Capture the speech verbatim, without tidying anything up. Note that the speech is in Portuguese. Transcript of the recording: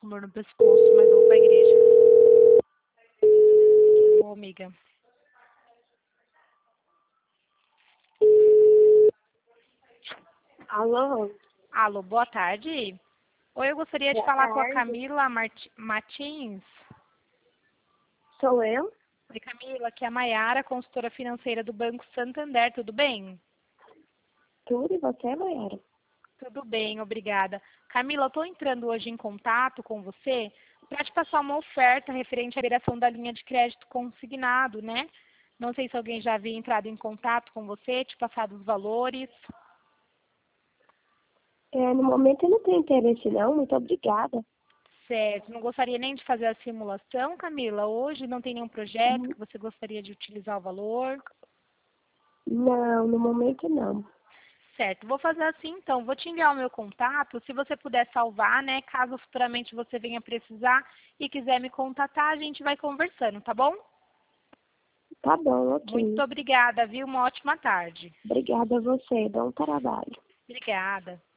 tumor no pescoço, mas eu vou pra igreja. Ô, amiga. Alô? Alô, boa tarde. Oi, eu gostaria de Boa falar com a tarde. Camila Mart- Martins. Sou eu? Oi, Camila, aqui é a Maiara, consultora financeira do Banco Santander, tudo bem? Tudo e você, Mayara? Tudo bem, obrigada. Camila, eu estou entrando hoje em contato com você para te passar uma oferta referente à liberação da linha de crédito consignado, né? Não sei se alguém já havia entrado em contato com você, te passado os valores. É, no momento eu não tenho interesse não, muito obrigada. Certo, não gostaria nem de fazer a simulação, Camila? Hoje não tem nenhum projeto Hum, que você gostaria de utilizar o valor? Não, no momento não. Certo, vou fazer assim então, vou te enviar o meu contato, se você puder salvar, né, caso futuramente você venha precisar e quiser me contatar, a gente vai conversando, tá bom? Tá bom, Muito ok. obrigada, viu? Uma ótima tarde. Obrigada a você, bom trabalho. Obrigada.